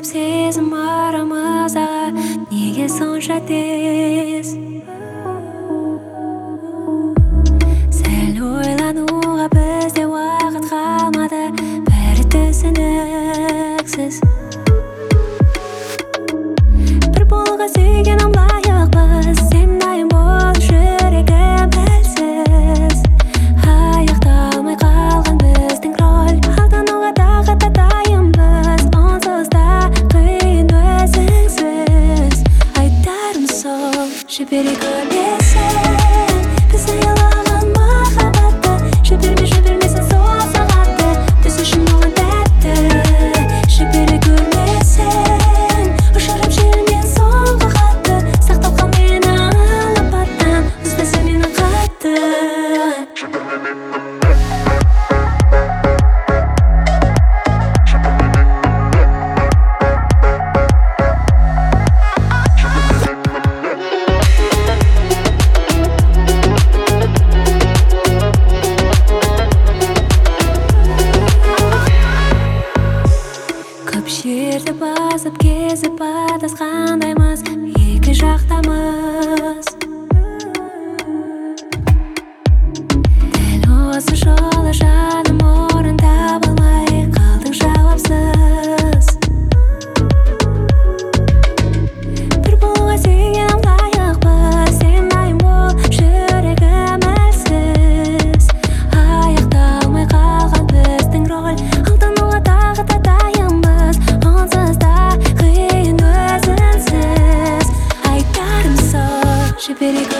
көп сезім арамызда, неге сонша тез? Сәл ойлануға бізде уақыт қалмады, бәрі түсініксіз. Бір болуға сүйгенім лайықпыз, сен дайын бол, жүрегім білсіз. Аяқталмай қалған біздің роль, алдануға тағы да дайынбыз, онсыз да қиын өзіңсіз. Айтарым сол, жібере көрмесін біз аялаған махаббатты, жібермесін сол сағатты, біз үшін болған тәтті. Жібере көрмесін, ұшырып желмен соңғы хатты, сақтап қал мені алапаттан, ұстасын мені қатты. Көп жерді басып кезіп адасқандаймыз, екі жақтамыз. Дәл осы жолы жаным орын таба алмай қалдың жауапсыз. Бір болуға сүйгенім лайықпыз, сен дайын бол, жүрегім әлсіз. Аяқталмай қалған біздің роль, алдануға тағы да дайынбыз, онсыз да қиын өзіңсіз. Айтарым сол, жібере